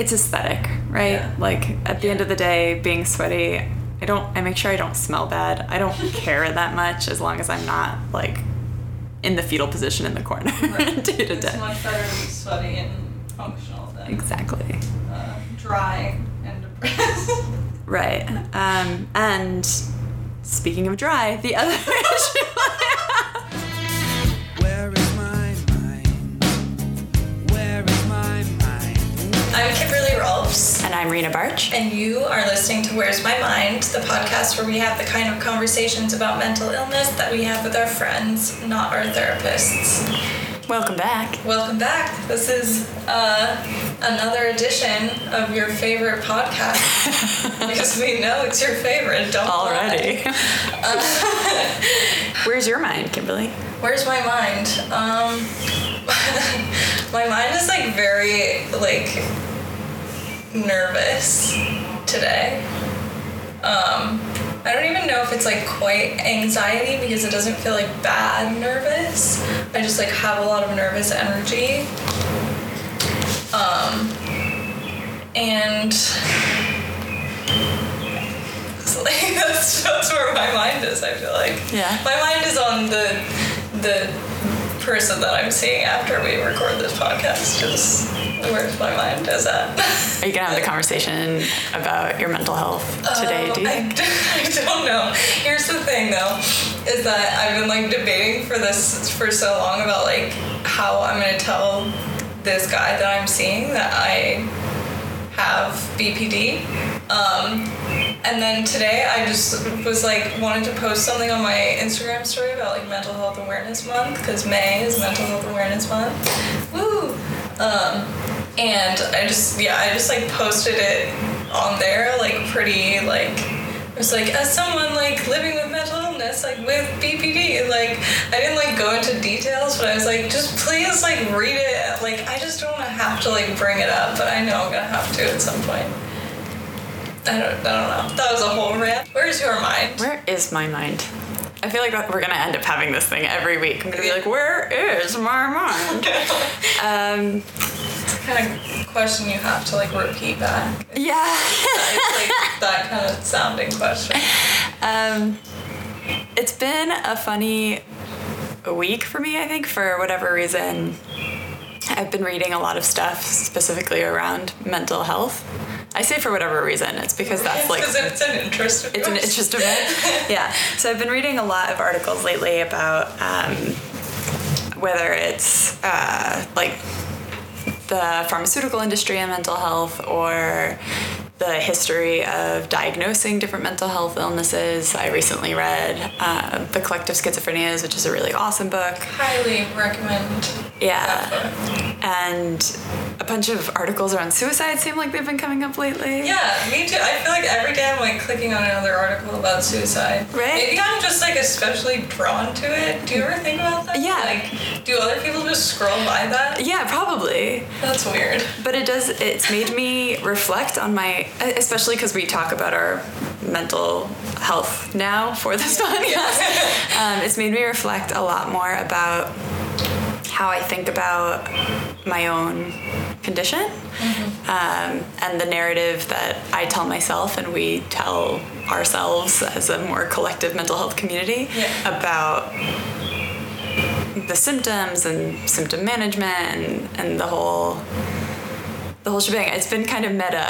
it's aesthetic, right? Yeah. Like at the end of the day, being sweaty, I make sure I don't smell bad. I don't care that much as long as I'm not like in the fetal position in the corner Right. day to It's day. much better to be sweaty and functional than Exactly. dry and depressed. Right. And speaking of dry, the other issue. Where is my mind? Where is my mind? I'm Kimberly Rolfs. And I'm Rena Barch. And you are listening to Where's My Mind, the podcast where we have the kind of conversations about mental illness that we have with our friends, not our therapists. Welcome back. Welcome back. This is another edition of your favorite podcast because we know it's your favorite. Don't Already. lie. Where's your mind, Kimberly? Where's my mind? My mind is like very like nervous today. I don't even know if it's like quite anxiety because it doesn't feel like bad nervous. I just like have a lot of nervous energy. And it's like that's where my mind is, I feel like. Yeah. My mind is on the person that I'm seeing after we record this podcast. Just where's my mind is at. Are you gonna have the conversation about your mental health today, do you think? I don't know. Here's the thing though, is that I've been like debating for this for so long about like how I'm gonna tell this guy that I'm seeing that I have BPD. And then today I just was like wanted to post something on my Instagram story about like Mental Health Awareness Month because May is Mental Health Awareness Month. Woo! And I just like posted it on there like pretty like it was like as someone like living with mental illness like with BPD like I didn't like go into details but I was like just please like read it like I just don't want to have to like bring it up but I know I'm gonna have to at some point. I don't know. That was a whole rant. Where's your mind? Where is my mind? I feel like we're gonna end up having this thing every week. I'm gonna be like, where is my mind? It's the kind of question you have to like repeat back. Yeah. It's like that kind of sounding question. It's been a funny week for me, I think, for whatever reason. I've been reading a lot of stuff specifically around mental health. I say for whatever reason. It's because that's like... Because it's an interest of It's an yours. interest of it. Yeah. So I've been reading a lot of articles lately about whether it's like the pharmaceutical industry and mental health or the history of diagnosing different mental health illnesses. I recently read The Collective Schizophrenias, which is a really awesome book. Highly recommend Yeah. that book. And a bunch of articles around suicide seem like they've been coming up lately. Yeah, me too. I feel like every day I'm like clicking on another article about suicide. Right? Maybe I'm just like especially drawn to it. Do you ever think about that? Yeah. Like, do other people just scroll by that? Yeah, probably. That's weird. But it's made me reflect on my, especially because we talk about our mental health now for this podcast. It's made me reflect a lot more about how I think about my own condition, and the narrative that I tell myself and we tell ourselves as a more collective mental health community about the symptoms and symptom management and the whole shebang. It's been kind of meta.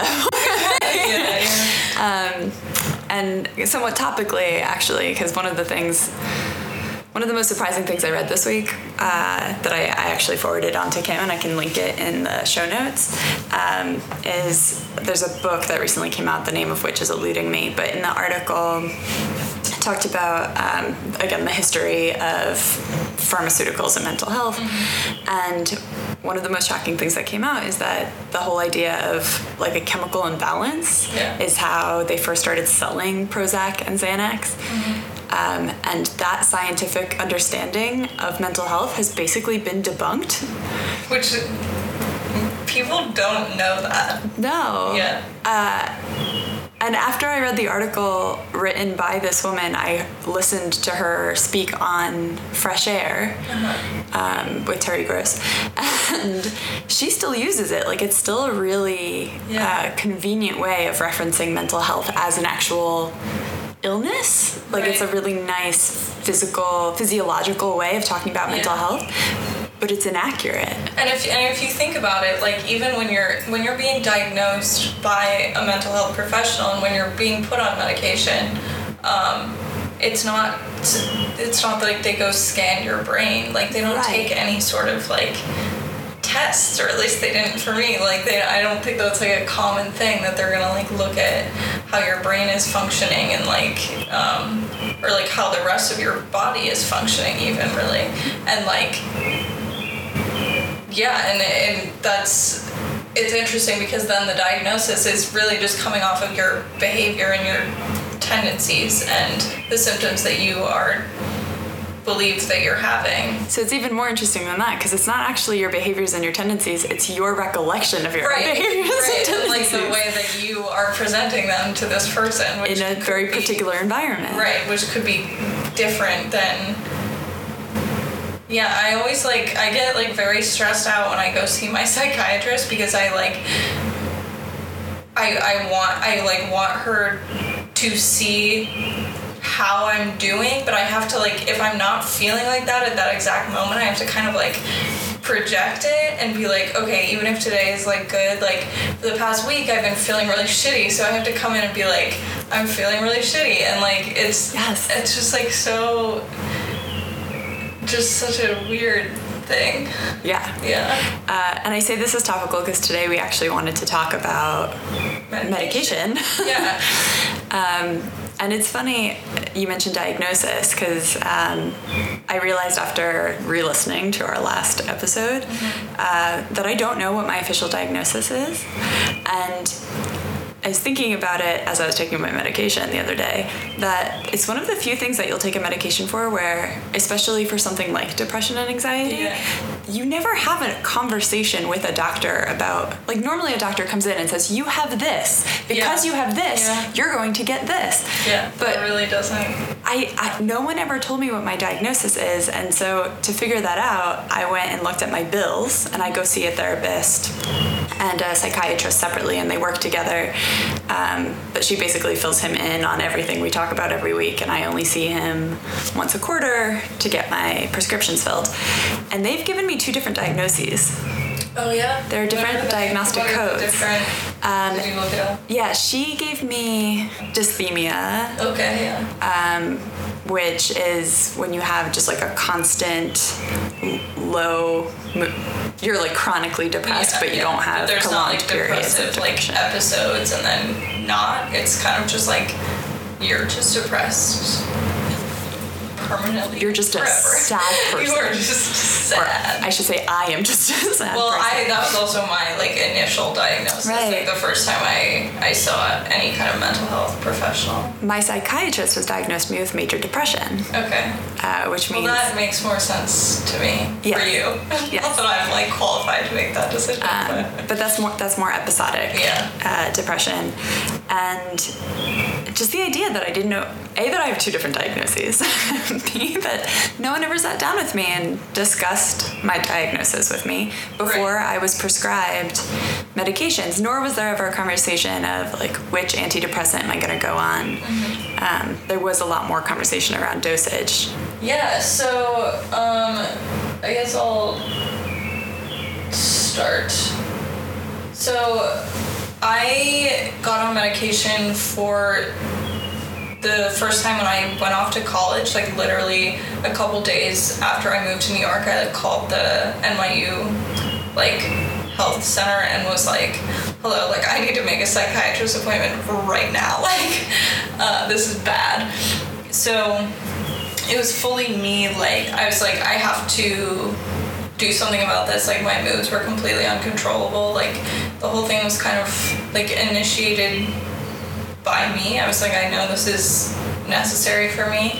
And somewhat topically, actually, because one of the most surprising things I read this week that I actually forwarded on to Kim, and I can link it in the show notes, is there's a book that recently came out, the name of which is eluding me, but in the article it talked about, again, the history of pharmaceuticals and mental health. And one of the most shocking things that came out is that the whole idea of like a chemical imbalance is how they first started selling Prozac and Xanax. And that scientific understanding of mental health has basically been debunked. Which people don't know that. No. Yeah. And after I read the article written by this woman, I listened to her speak on Fresh Air with Terry Gross, and she still uses it. Like, it's still a really convenient way of referencing mental health as an actual illness. Like, it's a really nice physiological way of talking about mental health, but it's inaccurate. And if you think about it, like, even when you're being diagnosed by a mental health professional and when you're being put on medication, it's not like they go scan your brain. Like, they don't take any sort of like tests, or at least they didn't for me. Like, I don't think that's like a common thing that they're gonna like look at how your brain is functioning and like or like how the rest of your body is functioning even, really. And like, and it's interesting because then the diagnosis is really just coming off of your behavior and your tendencies and the symptoms that you are believe that you're having. So it's even more interesting than that, because it's not actually your behaviors and your tendencies, it's your recollection of your behaviors and tendencies. Like the way that you are presenting them to this person. Which in a very particular environment. Right, which could be different than... Yeah, I always I get like very stressed out when I go see my psychiatrist because I want her to see how I'm doing, but I have to if I'm not feeling like that at that exact moment, I have to kind of project it and be like, okay, even if today is good, for the past week I've been feeling really shitty, so I have to come in and be like, I'm feeling really shitty, and it's just so, just such a weird thing. Yeah. And I say this is topical because today we actually wanted to talk about medication. Yeah. And it's funny you mentioned diagnosis because I realized after re-listening to our last episode that I don't know what my official diagnosis is. And I was thinking about it as I was taking my medication the other day, that it's one of the few things that you'll take a medication for where, especially for something like depression and anxiety, you never have a conversation with a doctor about, normally a doctor comes in and says, you have this. Because you have this, you're going to get this. Yeah, but it really doesn't. No one ever told me what my diagnosis is, and so to figure that out, I went and looked at my bills, and I go see a therapist and a psychiatrist separately, and they work together. But she basically fills him in on everything we talk about every week, and I only see him once a quarter to get my prescriptions filled. And they've given me 2 different diagnoses. Oh, yeah? There are different diagnostic codes. Did you look it up? Yeah, she gave me dysthymia. Okay, yeah. Which is when you have just a constant low, you're chronically depressed, but you don't have prolonged periods of depression. Episodes and then not. It's kind of just you're just depressed permanently. You're just forever. A sad person. You are just sad. Or I should say I am just a sad well, person. that was also my initial diagnosis. Right. The first time I saw any kind of mental health professional. My psychiatrist has diagnosed me with major depression. Okay. Which means... Well, that makes more sense to me for you. Yes. Not that I'm qualified to make that decision. But that's more episodic depression. And just the idea that I didn't know, A, that I have 2 different diagnoses, B, that no one ever sat down with me and discussed my diagnosis with me before I was prescribed medications, nor was there ever a conversation of which antidepressant am I going to go on. There was a lot more conversation around dosage. Yeah, so I guess I'll start. So I got on medication for the first time when I went off to college, literally a couple days after I moved to New York. I called the NYU health center and was hello, I need to make a psychiatrist appointment right now. This is bad. So it was fully me, I was I have to do something about this. My moods were completely uncontrollable. The whole thing was kind of initiated by me. I was I know this is necessary for me.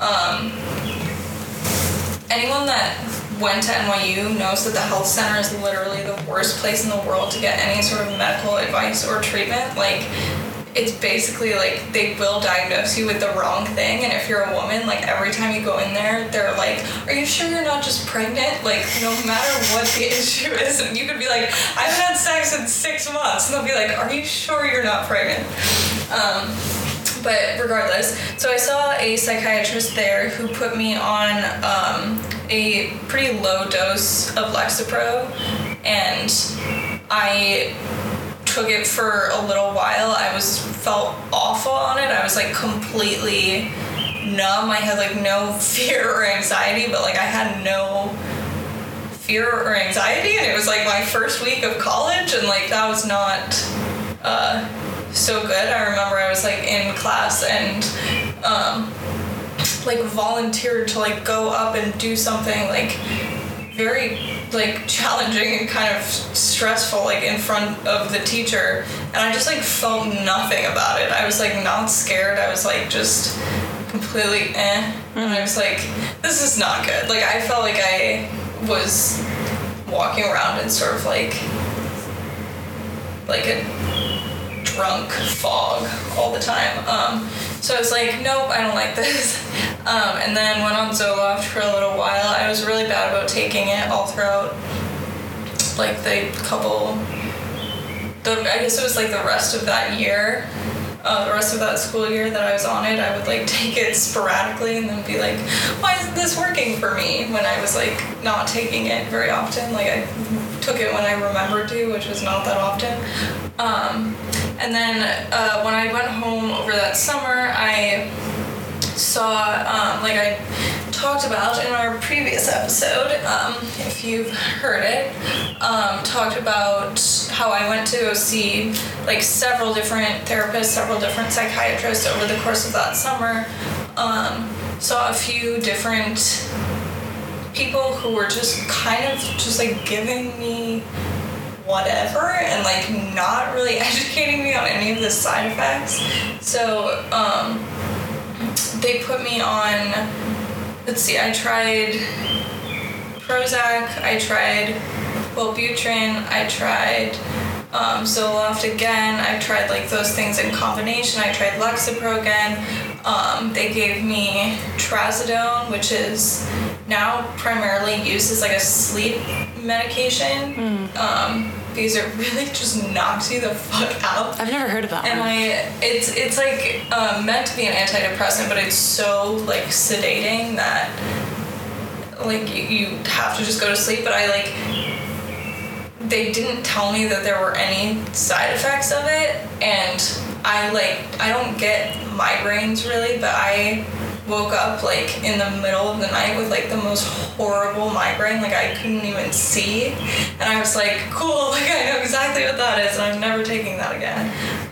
Anyone that went to NYU knows that the health center is literally the worst place in the world to get any sort of medical advice or treatment. it's basically like they will diagnose you with the wrong thing, and if you're a woman, like every time you go in there, they're like, are you sure you're not just pregnant? Like, no matter what the issue is, and you could be like, I haven't had sex in 6 months, and they'll be like, are you sure you're not pregnant? But regardless, so I saw a psychiatrist there who put me on a pretty low dose of Lexapro, and I took it for a little while. I felt awful on it. I was like completely numb. I had like no fear or anxiety, but like I had no fear or anxiety, and it was like my first week of college, and like that was not so good. I remember I was like in class and like volunteered to like go up and do something like very like challenging and kind of stressful like in front of the teacher, and I just like felt nothing about it. I was like not scared. I was like just completely and I was like, this is not good. Like I felt like I was walking around in sort of like a drunk fog all the time. So I was like, nope, I don't like this. And then went on Zoloft for a little while. I was really bad about taking it all throughout like I guess it was like the rest of that year, the rest of that school year that I was on it. I would like take it sporadically and then be like, why isn't this working for me, when I was like not taking it very often. Like I took it when I remembered to, which was not that often. And then when I went home over that summer, I saw, like I talked about in our previous episode, if you've heard it, talked about how I went to go see like several different therapists, several different psychiatrists over the course of that summer. Saw a few different people who were just kind of just like giving me whatever and like not really educating me on any of the side effects. So they put me on, let's see, I tried Prozac, I tried Wellbutrin, I tried Zoloft again, I tried like those things in combination, I tried Lexapro again. They gave me Trazodone, which is now primarily used as like a sleep medication. Because it really just knocks you the fuck out. I've never heard of that and one. It's like meant to be an antidepressant, but it's so like sedating that like you have to just go to sleep. But they didn't tell me that there were any side effects of it, and I don't get migraines really, but I woke up like in the middle of the night with like the most horrible migraine. Like I couldn't even see, and I was like, cool, like I know exactly what that is, and I'm never taking that again.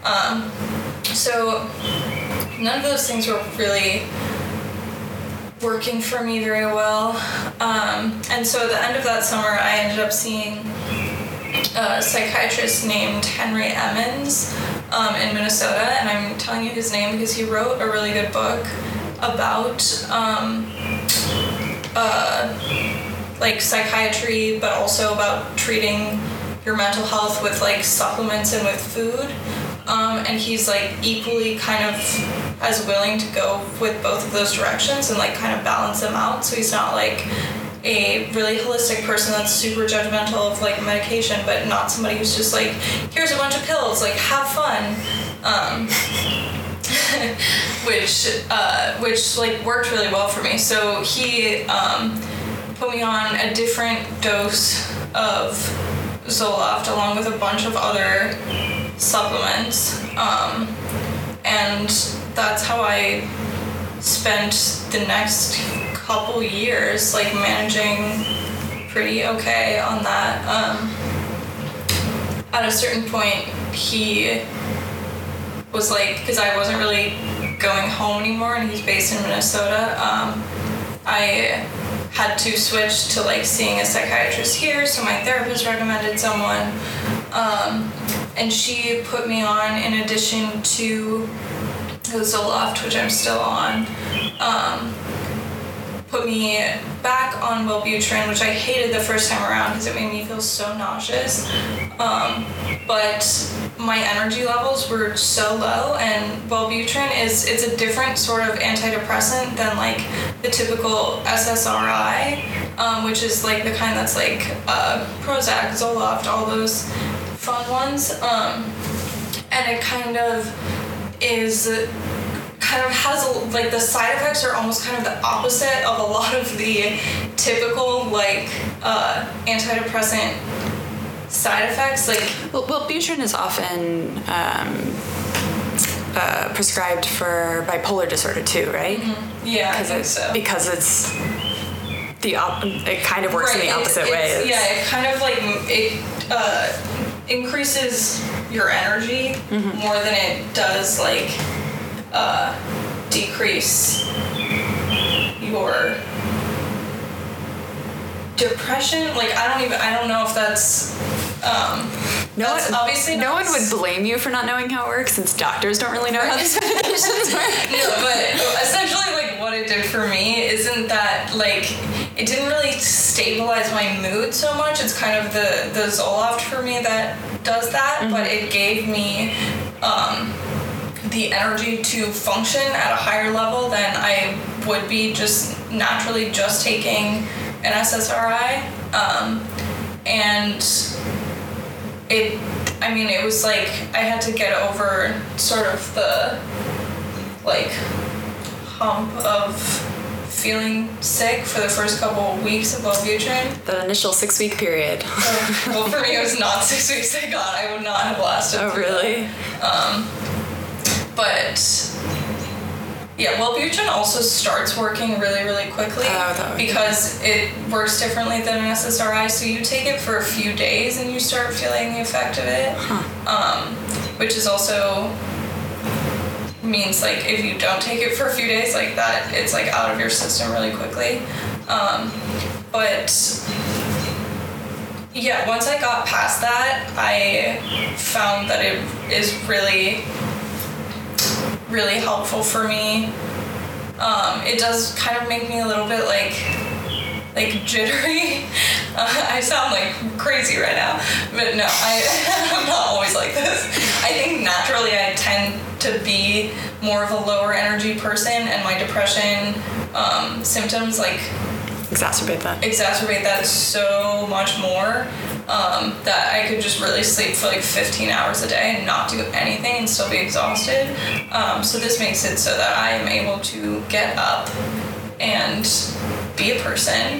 So none of those things were really working for me very well. And so at the end of that summer, I ended up seeing a psychiatrist named Henry Emmons in Minnesota, and I'm telling you his name because he wrote a really good book about like psychiatry, but also about treating your mental health with like supplements and with food. And he's like equally kind of as willing to go with both of those directions and like kind of balance them out. So he's not like a really holistic person that's super judgmental of like medication, but not somebody who's just like, here's a bunch of pills, like have fun. Which like worked really well for me. So he put me on a different dose of Zoloft along with a bunch of other supplements, and that's how I spent the next couple years like managing pretty okay on that. At a certain point, he was like, because I wasn't really going home anymore, and he's based in Minnesota, I had to switch to like seeing a psychiatrist here, so my therapist recommended someone, and she put me on, in addition to the Zoloft, which I'm still on, put me back on Wellbutrin, which I hated the first time around because it made me feel so nauseous. But my energy levels were so low, and Wellbutrin it's a different sort of antidepressant than like the typical SSRI, which is like the kind that's like Prozac, Zoloft, all those fun ones. And it kind of has like the side effects are almost kind of the opposite of a lot of the typical like antidepressant side effects. Like, well, Wellbutrin is often prescribed for bipolar disorder too, right? Mm-hmm. Yeah, I think so. Because it's it kind of works in the opposite way. It kind of like increases your energy mm-hmm. more than it does like decrease your depression. Like I don't know if that's obviously no one would blame you for not knowing how it works, since doctors don't really know how these medications work. No, but essentially like what it did for me isn't that like it didn't really stabilize my mood so much. It's kind of the Zoloft for me that does that, mm-hmm. but it gave me the energy to function at a higher level than I would be just naturally just taking an SSRI. And it was like I had to get over sort of the like hump of feeling sick for the first couple of weeks of Wellbutrin. That initial 6-week period. Well, for me it was not 6 weeks, thank God. I would not have lasted. Oh, really? But yeah, Wellbutrin also starts working really, really quickly because it works differently than an SSRI. So you take it for a few days and you start feeling the effect of it, which is also means like if you don't take it for a few days like that, it's like out of your system really quickly. But yeah, once I got past that, I found that it is really, really helpful for me. It does kind of make me a little bit like jittery. I sound like crazy right now, but no, I'm not always like this. I think naturally I tend to be more of a lower energy person, and my depression symptoms like exacerbate that so much more, that I could just really sleep for like 15 hours a day and not do anything and still be exhausted. So this makes it so that I am able to get up and be a person.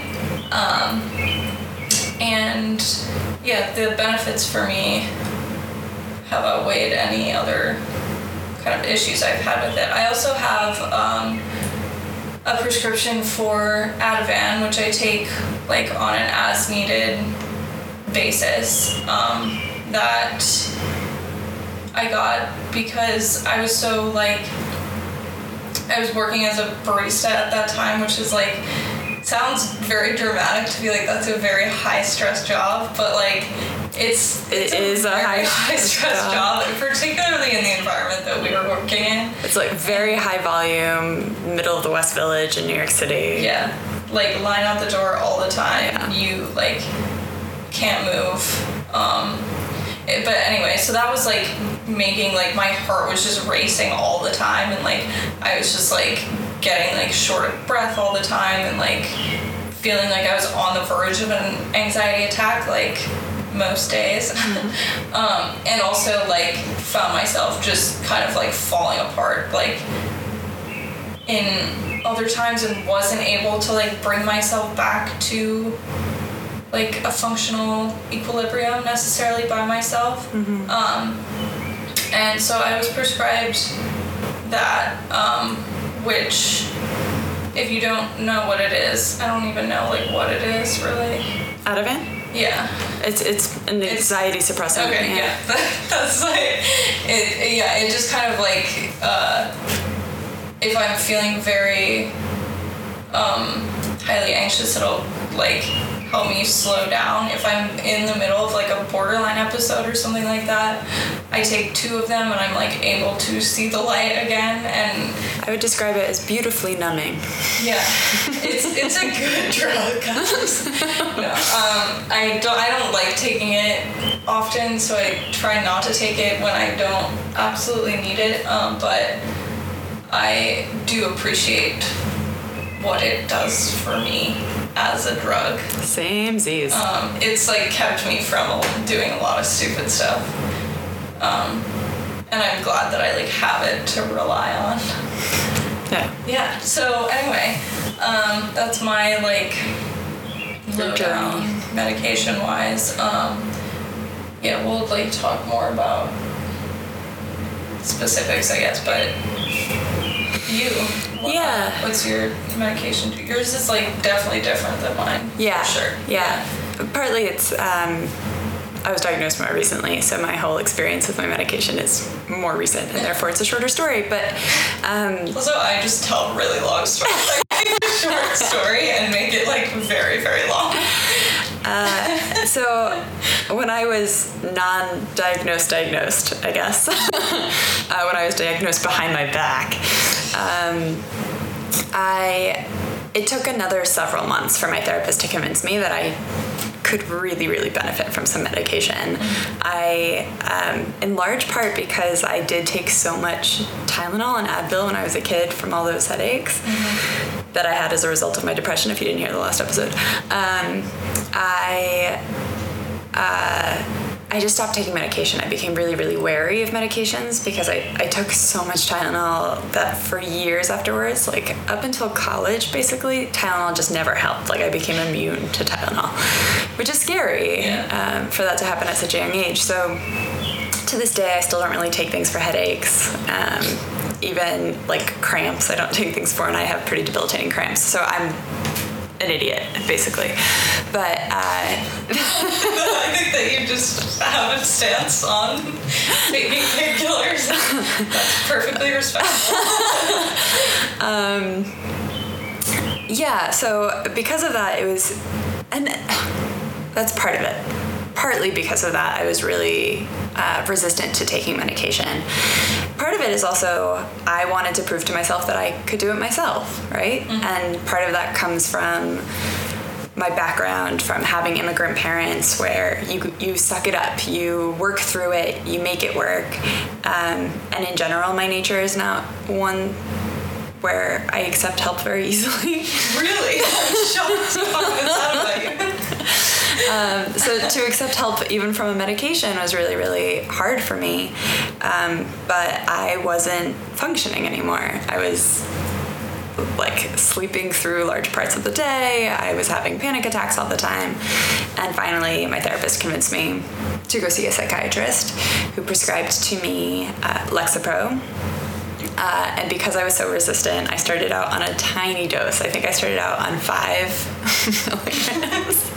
And yeah, the benefits for me have outweighed any other kind of issues I've had with it. I also have a prescription for Ativan, which I take like on an as needed basis, that I got because I was so like, I was working as a barista at that time, which is like, sounds very dramatic to be like that's a very high stress job, but like it is a high stress job, particularly in the environment that we were working in. It's like very high volume, middle of the West Village in New York City. Yeah, like line out the door all the time. Yeah. You like can't move. But anyway, so that was like making like my heart was just racing all the time, and like I was just like getting like short of breath all the time, and like feeling like I was on the verge of an anxiety attack like most days. Mm-hmm. And also like found myself just kind of like falling apart like in other times, and wasn't able to like bring myself back to like a functional equilibrium necessarily by myself. Mm-hmm. And so I was prescribed that, which if you don't know what it is, I don't even know like what it is really. Ativan? Yeah. It's an anxiety suppressant. Okay, yeah. That's like it. Yeah, it just kind of like if I'm feeling very highly anxious, it'll like help me slow down. If I'm in the middle of like a borderline episode or something like that, I take 2 of them and I'm like able to see the light again. And I would describe it as beautifully numbing. yeah, it's a good drug, guys. No, I don't like taking it often, so I try not to take it when I don't absolutely need it. But I do appreciate what it does for me as a drug. Same Z's. It's like kept me from doing a lot of stupid stuff. And I'm glad that I like have it to rely on. Yeah. Yeah. So anyway, that's my like lowdown medication wise. Yeah, we'll like talk more about specifics, I guess, but you. What's your medication? Yours is like definitely different than mine. Yeah. For sure. Yeah. Partly it's, I was diagnosed more recently, so my whole experience with my medication is more recent, and therefore it's a shorter story, but... Also, I just tell really long stories. Like, make a short story and make it like very, very long. So when I was diagnosed, I guess, when I was diagnosed behind my back, it took another several months for my therapist to convince me that I could really, really benefit from some medication. In large part because I did take so much Tylenol and Advil when I was a kid from all those headaches that I had as a result of my depression, if you didn't hear the last episode. I just stopped taking medication. I became really, really wary of medications because I took so much Tylenol that for years afterwards, like up until college, basically, Tylenol just never helped. Like I became immune to Tylenol, which is scary for that to happen at such a young age. So to this day, I still don't really take things for headaches. Even like cramps, I don't take things for, and I have pretty debilitating cramps. So I'm an idiot, basically. But I think that you just have a stance on taking painkillers. That's perfectly respectable. Yeah, so because of that, and that's part of it. Partly because of that, I was really resistant to taking medication. Part of it is also I wanted to prove to myself that I could do it myself, right? Mm-hmm. And part of that comes from my background, from having immigrant parents where you suck it up, you work through it, you make it work. And in general, my nature is not one where I accept help very easily. Really? I'm shocked to find this out about you. So to accept help even from a medication was really, really hard for me. But I wasn't functioning anymore. I was like sleeping through large parts of the day. I was having panic attacks all the time. And finally, my therapist convinced me to go see a psychiatrist who prescribed to me Lexapro. And because I was so resistant, I started out on a tiny dose. I think I started out on 5 milligrams.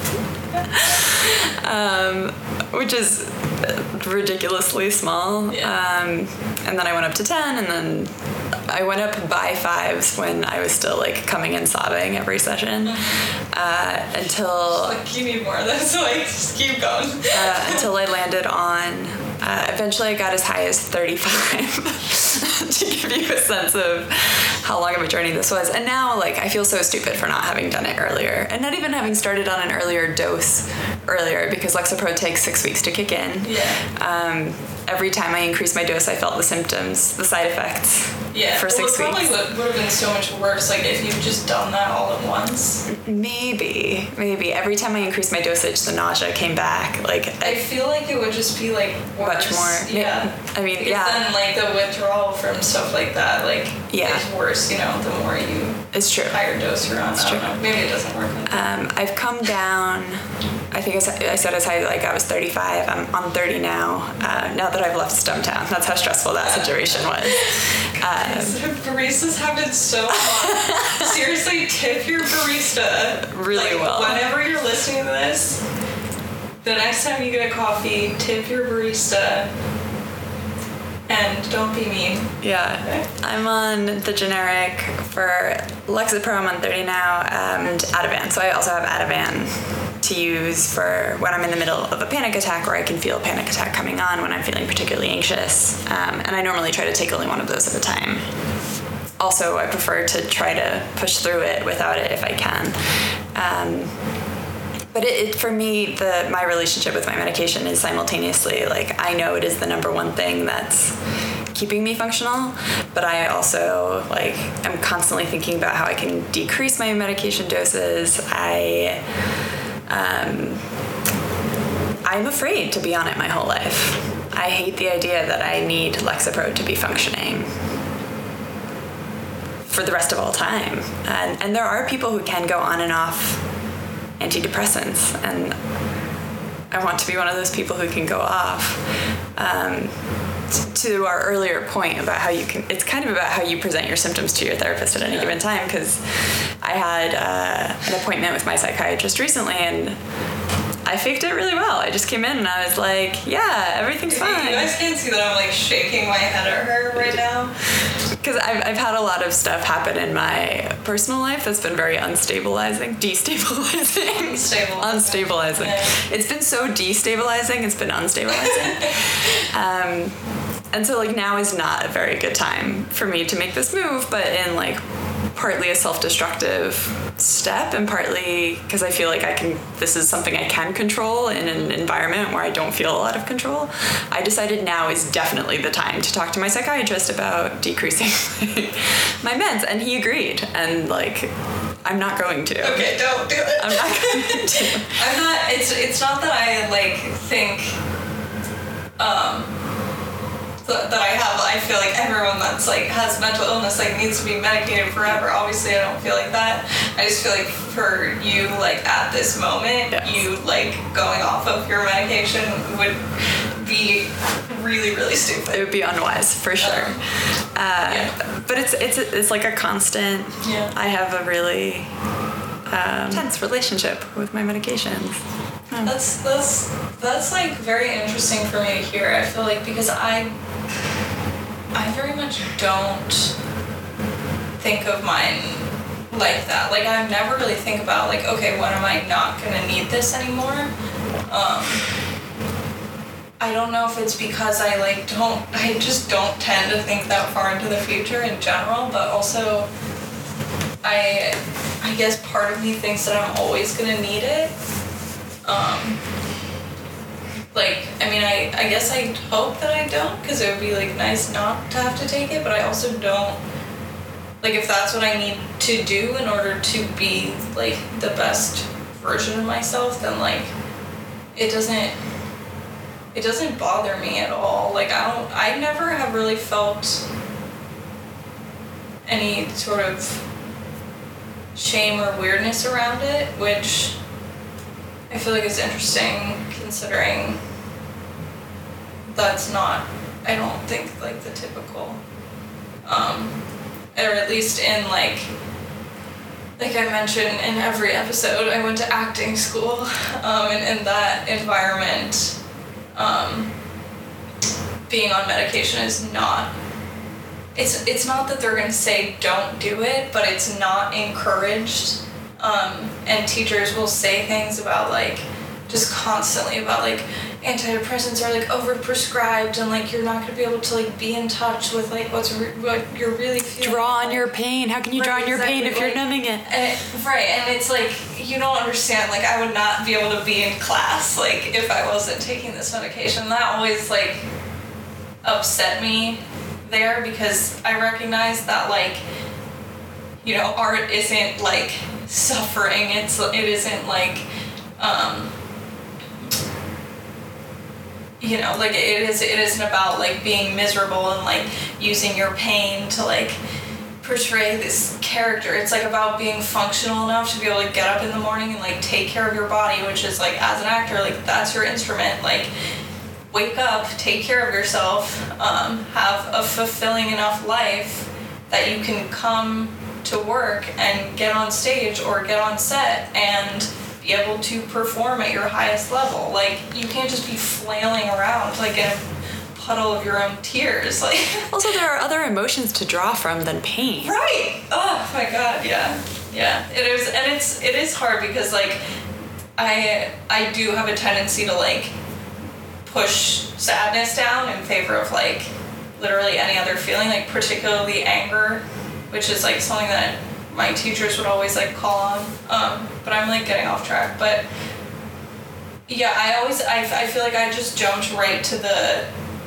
Which is ridiculously small. Yeah. And then I went up to 10, and then I went up by 5s when I was still like coming in sobbing every session. Until like you need more of this, so like just keep going. Until I landed on eventually I got as high as 35 to give you a sense of how long of a journey this was. And now like I feel so stupid for not having done it earlier, and not even having started on an earlier dose earlier, because Lexapro takes 6 weeks to kick in. Yeah. Every time I increased my dose, I felt the symptoms, the side effects for 6 weeks. Probably would have been so much worse, like, if you'd just done that all at once. Maybe. Every time I increased my dosage, the nausea came back. Like I feel like it would just be, like, worse. Much more. Yeah. I mean, then, like, the withdrawal from stuff like that, like, is worse, you know, the more you... It's true. Higher dose you're on. I don't know. Maybe it doesn't work. I've come down... I think I said as high, like I was 35. I'm on 30 now. Now that I've left Stumptown, that's how stressful that situation was. Baristas have been so hard. Seriously, tip your barista really well. Whenever you're listening to this, the next time you get a coffee, tip your barista. And don't be mean. Yeah. Okay. I'm on the generic for Lexapro. I'm on 30 now, and Ativan. So I also have Ativan to use for when I'm in the middle of a panic attack, or I can feel a panic attack coming on when I'm feeling particularly anxious. And I normally try to take only one of those at a time. Also, I prefer to try to push through it without it if I can. But for me, my relationship with my medication is simultaneously, like, I know it is the number one thing that's keeping me functional, but I also, like, am constantly thinking about how I can decrease my medication doses. I'm afraid to be on it my whole life. I hate the idea that I need Lexapro to be functioning for the rest of all time. And there are people who can go on and off antidepressants, and I want to be one of those people who can go off. To our earlier point about how it's kind of about how you present your symptoms to your therapist at any given time, because I had an appointment with my psychiatrist recently, and I faked it really well. I just came in and I was like, yeah, everything's fine. You guys can't see that I'm like shaking my head at her right now. Because I've had a lot of stuff happen in my personal life that's been very destabilizing. Unstabilizing. Yeah. It's been so destabilizing, it's been unstabilizing. And so, like, now is not a very good time for me to make this move, but in, like, partly a self-destructive step, and partly because I feel like this is something I can control in an environment where I don't feel a lot of control. I decided now is definitely the time to talk to my psychiatrist about decreasing my meds, and he agreed, and, like, I'm not going to. Okay, don't do it. I'm not going to. I'm not, it's not that I, like, think, that I feel like everyone that's, like, has mental illness, like, needs to be medicated forever. Obviously, I don't feel like that. I just feel like for you, like, at this moment, yes, you, like, going off of your medication would be really, really stupid. It would be unwise, for sure. But it's like a constant. Yeah. I have a really tense relationship with my medications. That's like very interesting for me to hear. I feel like because I very much don't think of mine like that. Like, I never really think about, like, okay, when am I not gonna need this anymore? I don't know if it's because I just don't tend to think that far into the future in general, but also I guess part of me thinks that I'm always gonna need it. Like, I mean, I guess I hope that I don't, because it would be, like, nice not to have to take it, but I also don't, like, if that's what I need to do in order to be, like, the best version of myself, then, like, it doesn't bother me at all. Like, I never have really felt any sort of shame or weirdness around it, which I feel like is interesting, considering that's not, I don't think, like, the typical, or at least in, like I mentioned in every episode, I went to acting school, and in that environment, being on medication is not, it's not that they're gonna say don't do it, but it's not encouraged. And teachers will say things about, like, just constantly about, like, antidepressants are, like, overprescribed, and, like, you're not gonna be able to, like, be in touch with, like, what you're really feeling. Draw on your pain. How can you draw on your pain if you're numbing it? And it's like, you don't understand. Like, I would not be able to be in class, like, if I wasn't taking this medication. That always, like, upset me there, because I recognize that, like, you know, art isn't, like, suffering. It isn't, like, you know, like, it isn't about, like, being miserable and, like, using your pain to, like, portray this character. It's, like, about being functional enough to be able to get up in the morning and, like, take care of your body, which is, like, as an actor, like, that's your instrument. Like, wake up, take care of yourself, have a fulfilling enough life that you can come to work and get on stage or get on set and be able to perform at your highest level. Like, you can't just be flailing around, like, in a puddle of your own tears. Like, also, there are other emotions to draw from than pain. Right. Oh my God. Yeah. It is, and it is hard because, like, I do have a tendency to like push sadness down in favor of like literally any other feeling, like particularly anger, which is like something that my teachers would always like call on. But I'm like getting off track. But yeah, I feel like I just jumped right to the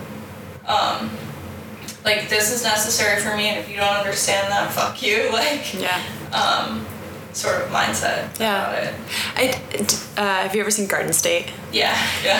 like, this is necessary for me, and if you don't understand that, fuck you, like, sort of mindset about it. Have you ever seen Garden State? Yeah.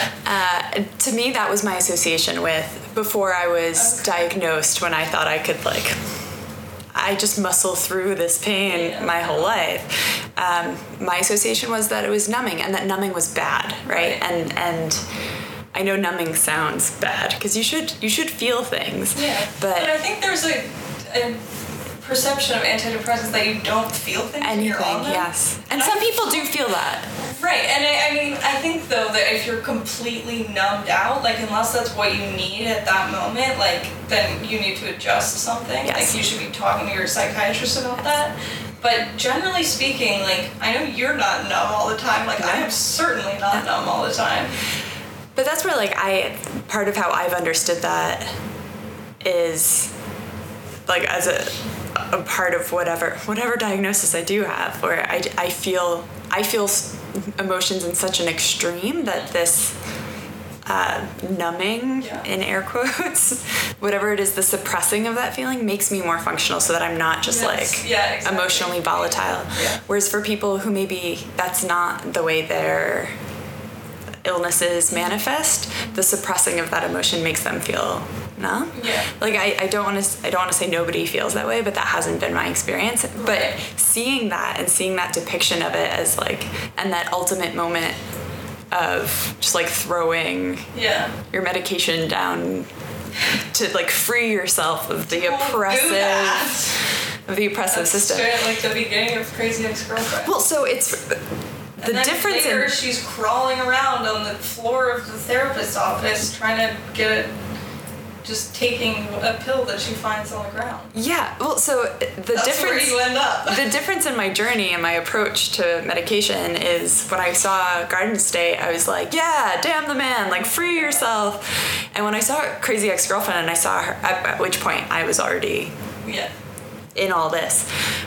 To me, that was my association with, before I was diagnosed, when I thought I could, like, I just muscle through this pain my whole life. My association was that it was numbing, and that numbing was bad, right? And I know numbing sounds bad, because you should feel things. Yeah. But I think there's a perception of antidepressants that you don't feel things. Anything, when you're on them. Yes. And some people do feel that. Right, and I mean, I think though that if you're completely numbed out, like unless that's what you need at that moment, like then you need to adjust something. Yes. Like you should be talking to your psychiatrist about that. But generally speaking, like I know you're not numb all the time. Like I am certainly not numb all the time. But that's where like part of how I've understood that is like as a part of whatever diagnosis I do have, where I feel emotions in such an extreme that this numbing, in air quotes, whatever it is, the suppressing of that feeling makes me more functional, so that I'm not just exactly. emotionally volatile. Yeah. Whereas for people who maybe that's not the way their illnesses manifest, the suppressing of that emotion makes them feel numb. Yeah. Like I don't want to say nobody feels that way, but that hasn't been my experience. Right. But seeing that depiction of it as like, and that ultimate moment of just like throwing your medication down to like free yourself of the oppressive system. Straight, like the beginning of Crazy Ex-Girlfriend. Well, so it's the difference later she's crawling around on the floor of the therapist's office trying to just taking a pill that she finds on the ground. Yeah, well, so That's where you end up. The difference in my journey and my approach to medication is when I saw Garden State, I was like, yeah, damn the man, like free yourself. And when I saw Crazy Ex-Girlfriend and I saw her, at which point I was already in all this,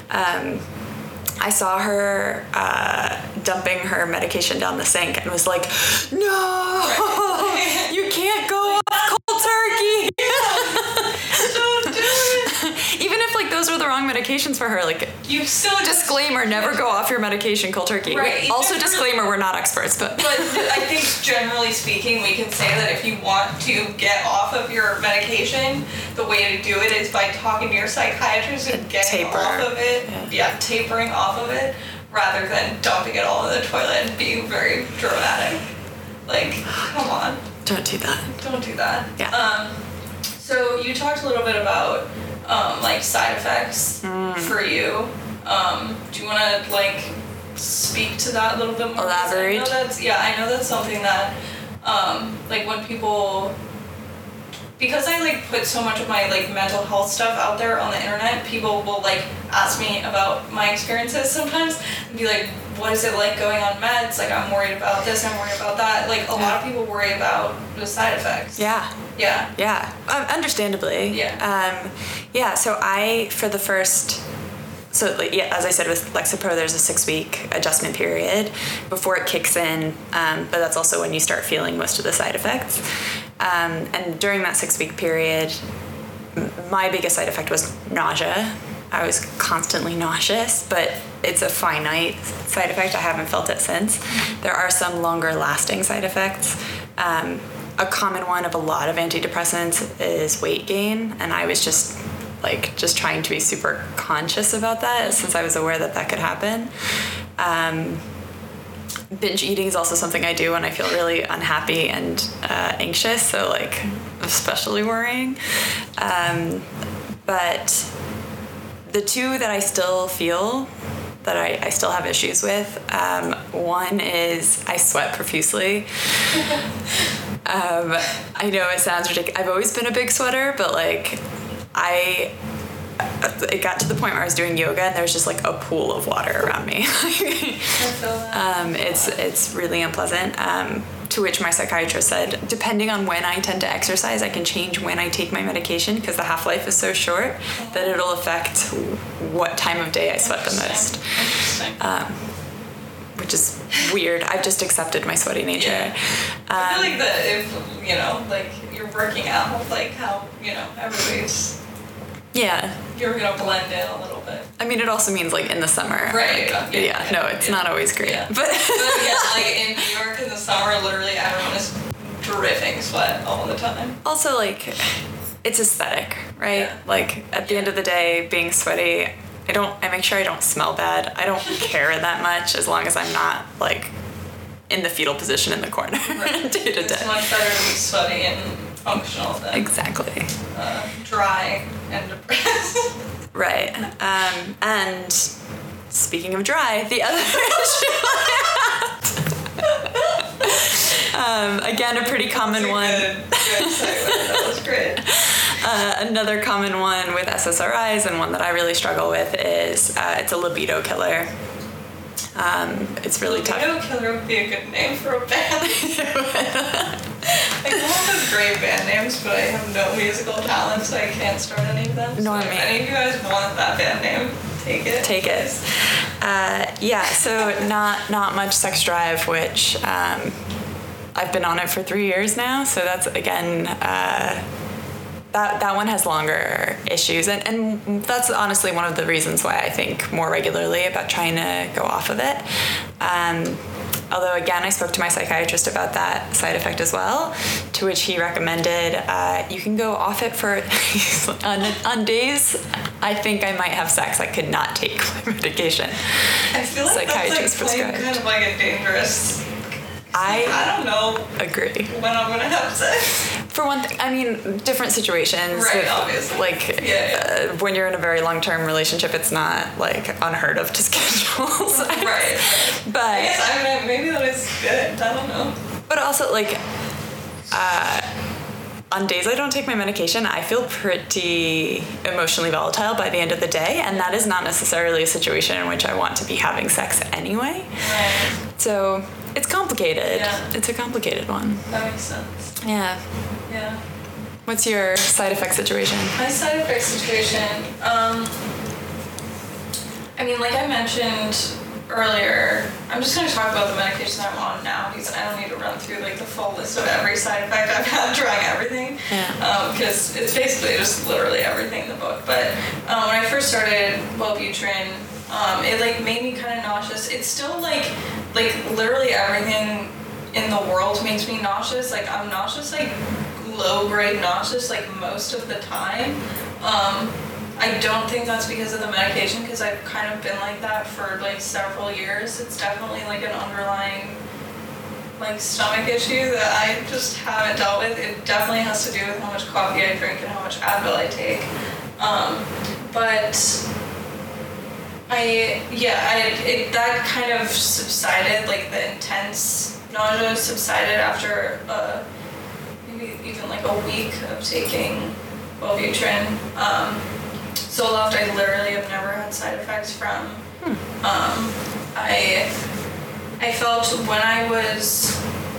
I saw her dumping her medication down the sink and was like, no, you can't go off cold turkey. Don't do it. Even if like those were the wrong medications for her, like you still disclaimer, never go off your medication cold turkey. Right. Also disclaimer, we're not experts, but I think generally speaking, we can say that if you want to get off of your medication, the way to do it is by talking to your psychiatrist and getting off of it. Yeah, tapering off of it, rather than dumping it all in the toilet and being very dramatic. Like, come on. Don't do that. Don't do that. Yeah. So you talked a little bit about like side effects for you. Do you want to like speak to that a little bit more? Elaborate. I know that's something that like when people, because I like put so much of my like mental health stuff out there on the internet, people will like ask me about my experiences sometimes and be like, what is it like going on meds? Like I'm worried about this, I'm worried about that. Like a lot of people worry about the side effects. Yeah. Understandably. So I, for the first, as I said with Lexapro, there's a 6-week adjustment period before it kicks in, but that's also when you start feeling most of the side effects. And during that 6-week period, my biggest side effect was nausea. I was constantly nauseous, but it's a finite side effect. I haven't felt it since. There are some longer lasting side effects. A common one of a lot of antidepressants is weight gain, and I was just trying to be super conscious about that since I was aware that could happen. Binge eating is also something I do when I feel really unhappy and anxious, so like especially worrying. But the two that I still feel that I still have issues with, one is I sweat profusely. I know it sounds ridiculous. I've always been a big sweater, but like it got to the point where I was doing yoga and there's just like a pool of water around me. I feel that. It's really unpleasant. To which my psychiatrist said, depending on when I tend to exercise, I can change when I take my medication because the half-life is so short that it'll affect what time of day I sweat the most. Interesting. Which is weird. I've just accepted my sweaty nature. Yeah. I feel like that if, you know, like you're working out, like how, you know, everybody's, Yeah. you're going to blend in a little bit. I mean, it also means like in the summer. Right. Like, no, it's not always great. Yeah. But But yeah, like in New York in the summer, literally everyone is dripping sweat all the time. also, like, it's aesthetic, right? Yeah. Like, at the end of the day, being sweaty, I make sure I don't smell bad. I don't care that much as long as I'm not, like, in the fetal position in the corner Right. day to It's day. much better to be sweaty and functional than Exactly. dry and depressed. Right. And speaking of dry, the other issue again, a pretty common one. Good segue. That was great. Another common one with SSRIs and one that I really struggle with is it's a libido killer. It's really tough. Libido Killer would be a good name for a band. I come up with great band names, but I have no musical talent, so I can't start any of them. Nor so me. if any of you guys want that band name, take it. Take it. Yeah, so not much sex drive, which I've been on it for 3 years now. So that's, again, that one has longer issues. And that's honestly one of the reasons why I think more regularly about trying to go off of it. Although, again, I spoke to my psychiatrist about that side effect as well, to which he recommended you can go off it for on days I think I might have sex. I could not take my medication. I feel like Psychiatrist that's like prescribed. kind of like a dangerous. I don't know agree. when I'm gonna have sex. For one thing, I mean, different situations. Right, obviously. Like, Yeah. when you're in a very long-term relationship, it's not, like, unheard of to schedule sex. Right. But, I guess I mean maybe that is good. I don't know. but also, like, on days I don't take my medication, I feel pretty emotionally volatile by the end of the day, and that is not necessarily a situation in which I want to be having sex anyway. Right. So, it's complicated. Yeah. It's a complicated one. That makes sense. Yeah. Yeah. What's your side effect situation? My side effect situation, I mean, like I mentioned earlier, I'm just going to talk about the medication I'm on now because I don't need to run through like the full list of every side effect I've had trying everything. Yeah. Because it's basically just literally everything in the book. But when I first started Wellbutrin, it like made me kind of nauseous. It's still like literally everything in the world makes me nauseous. Like I'm nauseous, like low grade nauseous, like most of the time. I don't think that's because of the medication because I've kind of been like that for like several years. It's definitely like an underlying like stomach issue that I just haven't dealt with. It definitely has to do with how much coffee I drink and how much Advil I take. But that kind of subsided, like the intense nausea subsided after maybe even like a week of taking Wellbutrin. Zoloft, I literally have never had side effects from. I felt when I was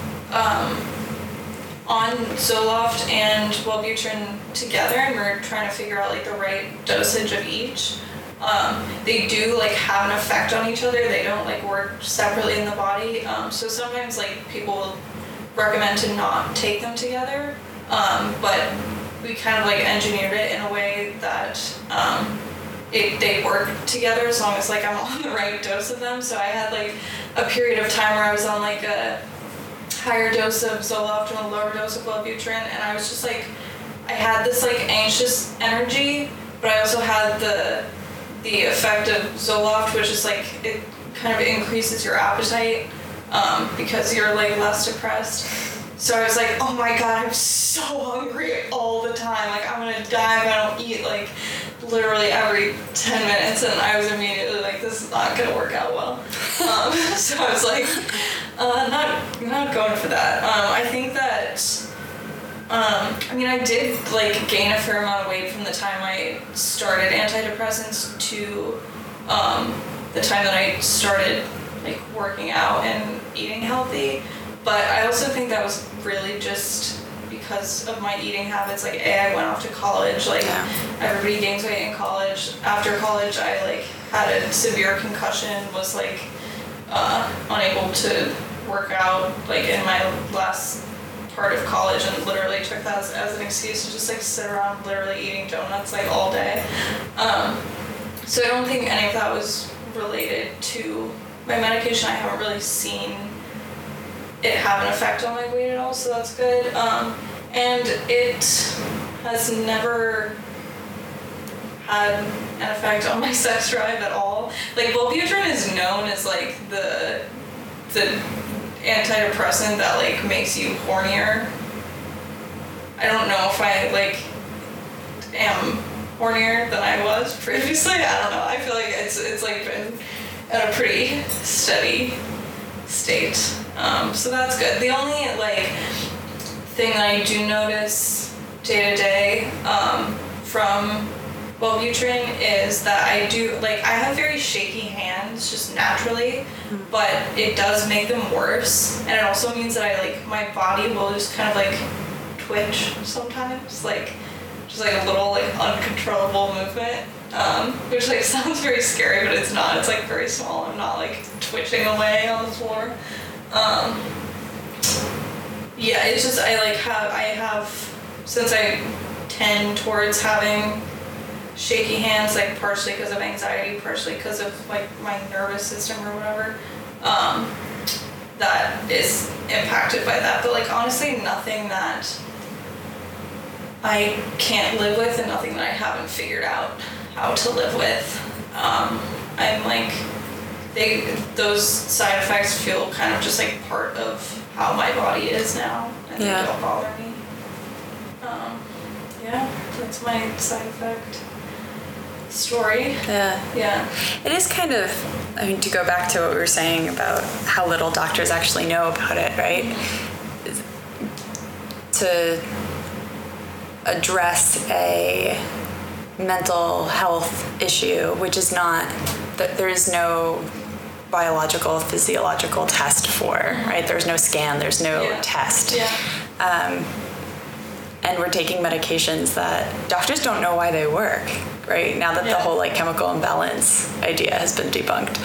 on Zoloft and Wellbutrin together, and we were trying to figure out like the right dosage of each. They do like have an effect on each other. They don't like work separately in the body. So sometimes like people will recommend to not take them together. But we kind of like engineered it in a way that they work together as long as like I'm on the right dose of them. So I had like a period of time where I was on like a higher dose of Zoloft and a lower dose of Wellbutrin, and I was just like, I had this like anxious energy, but I also had the effect of Zoloft, which is like it kind of increases your appetite because you're like less depressed. So I was like, oh my god, I'm so hungry all the time. Like I'm gonna die if I don't eat like literally every 10 minutes. And I was immediately like, this is not gonna work out well. So I was like, not going for that. I think that I mean, I did like gain a fair amount of weight from the time I started antidepressants to the time that I started like working out and eating healthy. But I also think that was really just because of my eating habits. Like, I went off to college. Like, everybody gains weight in college. After college, I like had a severe concussion. Was like unable to work out like in my last part of college, and literally took that as an excuse to just like sit around literally eating donuts like all day. So I don't think any of that was related to my medication. I haven't really seen it have an effect on my weight at all, so that's good. And it has never had an effect on my sex drive at all. Like, Wellbutrin is known as like the antidepressant that like makes you hornier. I don't know if I like am hornier than I was previously. I don't know. I feel like it's like been at a pretty steady state. So that's good. The only like thing that I do notice day to day from Wellbutrin is that I have very shaky hands just naturally, but it does make them worse, and it also means that my body will just kind of like twitch sometimes, like just like a little like uncontrollable movement, which like sounds very scary, but it's not. It's like very small. I'm not like twitching away on the floor. Yeah, it's just I have since I tend towards having shaky hands, like partially because of anxiety, partially because of like my nervous system or whatever, that is impacted by that. But like honestly, nothing that I can't live with and nothing that I haven't figured out how to live with. I'm like, those side effects feel kind of just like part of how my body is now, and they don't bother me. Yeah, that's my side effect story. Yeah. It is kind of, I mean, to go back to what we were saying about how little doctors actually know about it, right? To address a mental health issue, which is not, that there is no biological, physiological test for, right? There's no scan, there's no test. And we're taking medications that doctors don't know why they work, right? Now that the whole like chemical imbalance idea has been debunked.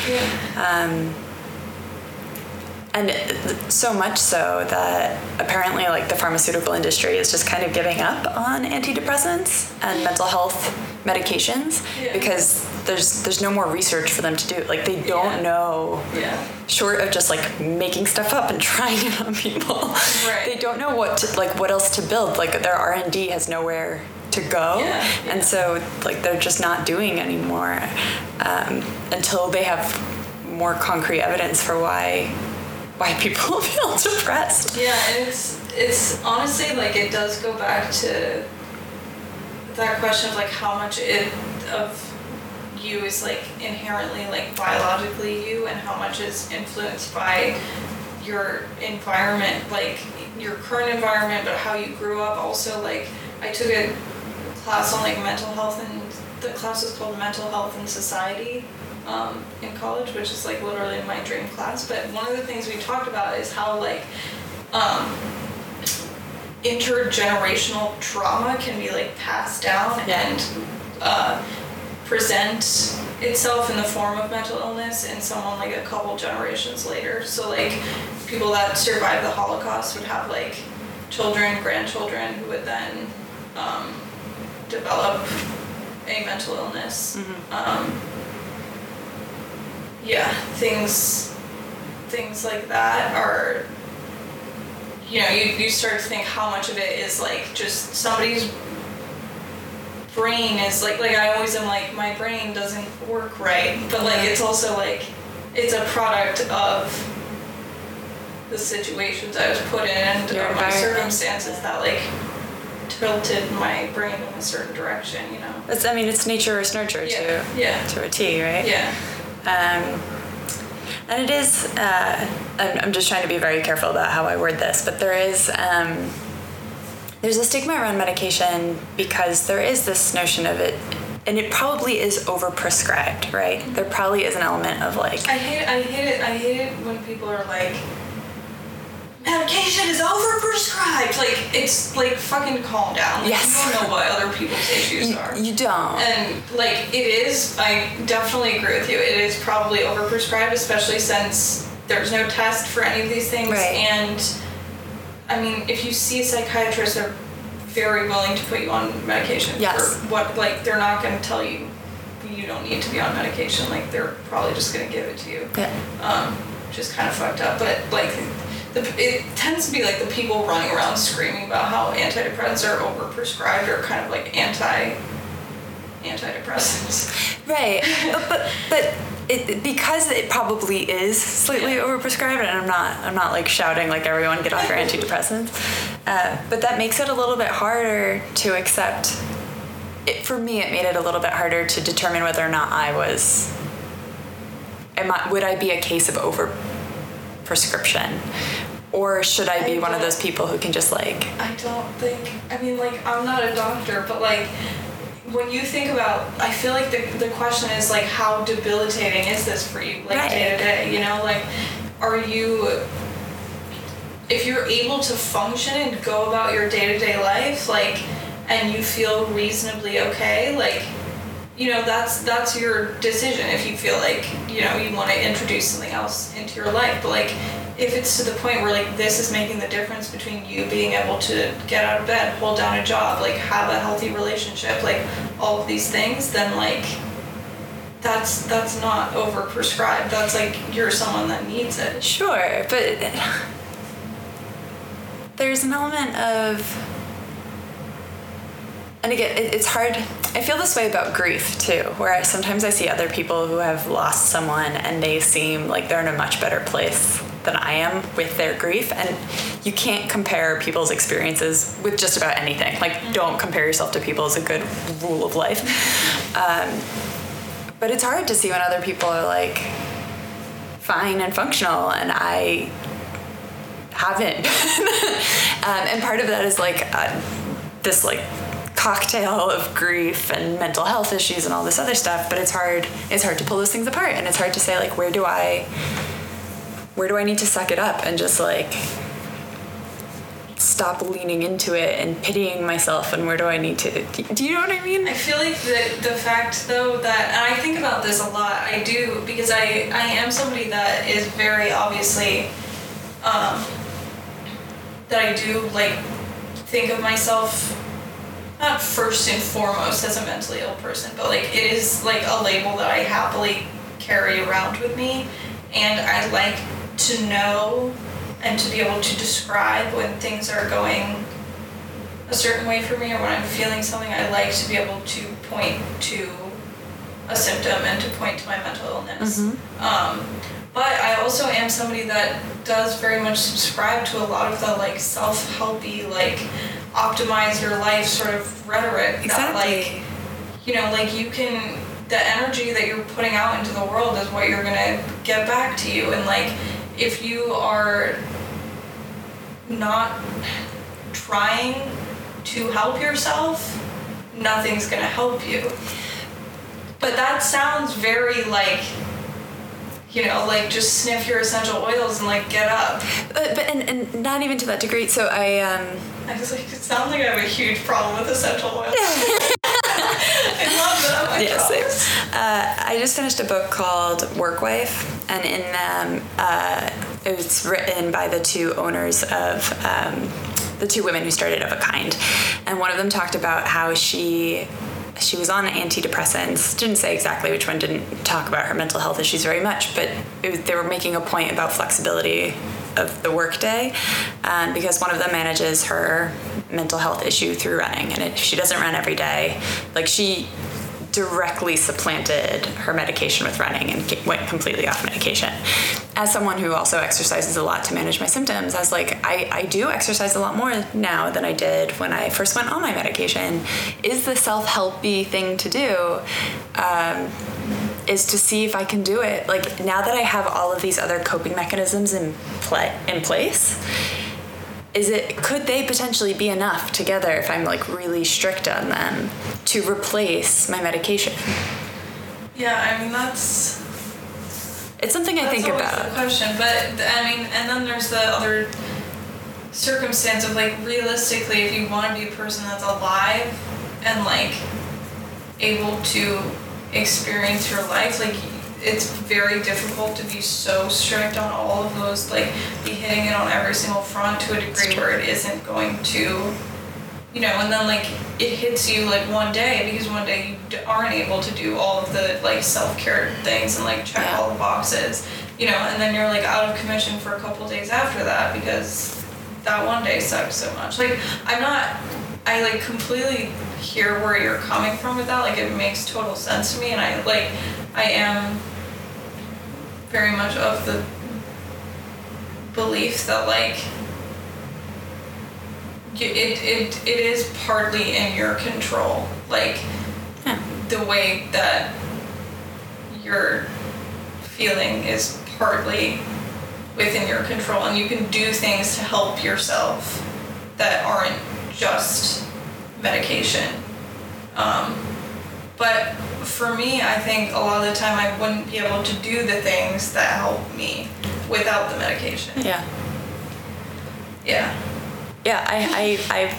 And so much so that apparently like the pharmaceutical industry is just kind of giving up on antidepressants and mental health medications because there's no more research for them to do. Like they don't know, short of just like making stuff up and trying it on people. They don't know what else to build. Like their R&D has nowhere to go, and so like they're just not doing anymore until they have more concrete evidence for why people feel depressed. Yeah, and it's honestly like it does go back to that question of like how much of you is like inherently like biologically you, and how much is influenced by your environment, like your current environment, but how you grew up also. Like I took a class on like mental health, and the class was called Mental Health and Society in college, which is like literally my dream class. But one of the things we talked about is how like intergenerational trauma can be like passed down and present itself in the form of mental illness in someone like a couple generations later. So like people that survived the Holocaust would have like children, grandchildren who would then develop a mental illness. Things like that are, you know, you start to think how much of it is like just somebody's brain is like I always am like, my brain doesn't work right, but like it's also like it's a product of the situations I was put in or my circumstances that like tilted my brain in a certain direction, you know. It's nature versus nurture to a T, right? And it is, I'm just trying to be very careful about how I word this, but there is there's a stigma around medication because there is this notion of it, and it probably is overprescribed, right? There probably is an element of like... I hate it when people are like, medication is overprescribed. Like, it's like, fucking calm down. Like, yes. You don't know what other people's issues are. You don't. And, like, it is, I definitely agree with you. It is probably overprescribed, especially since there's no test for any of these things. Right. And, I mean, if you see a psychiatrist, they're very willing to put you on medication. Yes. For what, like, they're not going to tell you you don't need to be on medication. Like, they're probably just going to give it to you. Yeah. Which is kind of fucked up. But, like... it tends to be like the people running around screaming about how antidepressants are overprescribed or kind of like antidepressants. Right. but it, because it probably is slightly overprescribed, and I'm not like shouting like everyone get off your antidepressants, but that makes it a little bit harder to accept. For me, it made it a little bit harder to determine whether or not would I be a case of overprescription, or should I be one of those people who can just like... I don't think... I mean, like, I'm not a doctor, but, like, when you think about... I feel like the question is, like, how debilitating is this for you, like, right. day to day, you know? Like, are you... If you're able to function and go about your day-to-day life, like, and you feel reasonably okay, like... You know, that's your decision if you feel like, you know, you want to introduce something else into your life. But, like, if it's to the point where, like, this is making the difference between you being able to get out of bed, hold down a job, like, have a healthy relationship, like, all of these things, then, like, that's not overprescribed. That's, like, you're someone that needs it. Sure, but there's an element of... And again, it's hard. I feel this way about grief too, where sometimes I see other people who have lost someone and they seem like they're in a much better place than I am with their grief. And you can't compare people's experiences with just about anything. Like, don't compare yourself to people is a good rule of life. But it's hard to see when other people are like fine and functional and I haven't. And part of that is like this like cocktail of grief and mental health issues and all this other stuff, but it's hard to pull those things apart, and it's hard to say like where do I need to suck it up and just like stop leaning into it and pitying myself, and where do I need to, do you know what I mean? I feel like the fact though that, and I think about this a lot, I do, because I am somebody that is very obviously that I do like think of myself not first and foremost as a mentally ill person, but like it is like a label that I happily carry around with me, and I like to know and to be able to describe when things are going a certain way for me or when I'm feeling something. I like to be able to point to a symptom and to point to my mental illness. Mm-hmm. But I also am somebody that does very much subscribe to a lot of the like self-helpy, like optimize your life sort of rhetoric. Exactly. That like, you know, like you can, the energy that you're putting out into the world is what you're gonna get back to you. And like, if you are not trying to help yourself, nothing's gonna help you. But that sounds very like, you know, like just sniff your essential oils and like get up. But and not even to that degree. So I was like, it sounds like I have a huge problem with essential oils. I love them. I just finished a book called Work Wife, and in them it was written by the two owners of the two women who started Of a Kind, and one of them talked about how she was on antidepressants, didn't say exactly which one, didn't talk about her mental health issues very much, but they were making a point about flexibility of the workday, because one of them manages her mental health issue through running, and she doesn't run every day. Like, she directly supplanted her medication with running and went completely off medication. As someone who also exercises a lot to manage my symptoms, I was like, I do exercise a lot more now than I did when I first went on my medication. Is the self-helpy thing to do is to see if I can do it. Like, now that I have all of these other coping mechanisms in place, could they potentially be enough together if I'm like really strict on them to replace my medication? Yeah, I mean, that's it's something I think always about. the question, but I mean, and then there's the other circumstance of like, realistically, if you want to be a person that's alive and like able to experience your life, like, it's very difficult to be so strict on all of those, like, be hitting it on every single front to a degree where it isn't going to, you know, and then like it hits you like one day because one day you aren't able to do all of the like self-care things and like check all the boxes, you know, and then you're like out of commission for a couple days after that because that one day sucks so much. Like, I like completely hear where you're coming from with that. Like, it makes total sense to me, and I am very much of the belief that like it is partly in your control, like the way that you're feeling is partly within your control, and you can do things to help yourself that aren't just medication. But for me, I think a lot of the time I wouldn't be able to do the things that help me without the medication. Yeah. Yeah. Yeah, I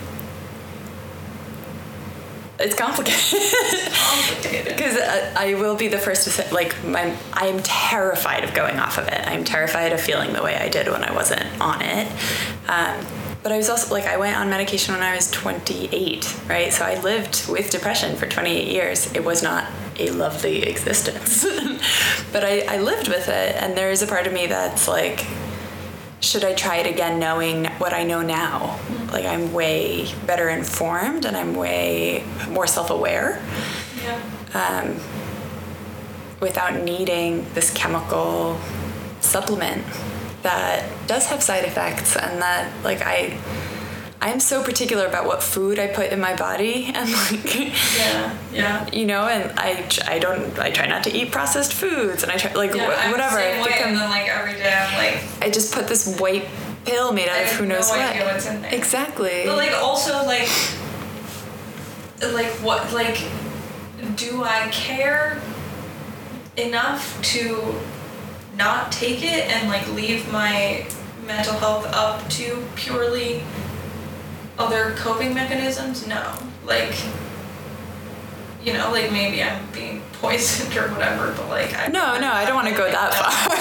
it's complicated. Because I will be the first to say, like, I am terrified of going off of it. I'm terrified of feeling the way I did when I wasn't on it. But I was also, like, I went on medication when I was 28, right? So I lived with depression for 28 years. It was not a lovely existence. But I lived with it, and there is a part of me that's like, should I try it again knowing what I know now? Like, I'm way better informed and I'm way more self-aware. Yeah. Without needing this chemical supplement that does have side effects, and that, like, I'm so particular about what food I put in my body, and like, yeah, you know, and I try not to eat processed foods, and I try, like, whatever. I'm the same way, and then like every day I'm like, I just put this white pill made out of who knows what. I what. have no idea what's in there. Exactly. But like, also like what, like, do I care enough to not take it and like leave my mental health up to purely other coping mechanisms? No. Like, you know, like, maybe I'm being poisoned or whatever, but like, No, I don't want to go that far.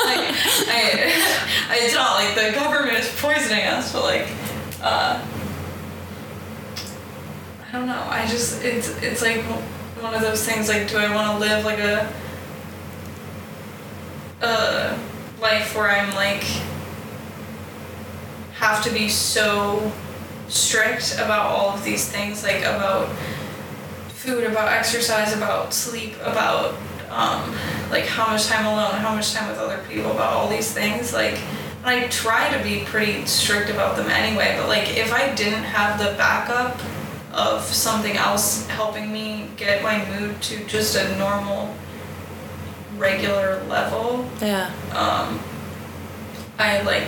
It's not like the government is poisoning us, but like, I don't know. I just, it's like one of those things, like, do I want to live like a life where I'm like, have to be so strict about all of these things, like about food, about exercise, about sleep, about like how much time alone, how much time with other people, about all these things. Like, and I try to be pretty strict about them anyway, but like, if I didn't have the backup of something else helping me get my mood to just a normal, regular level, I like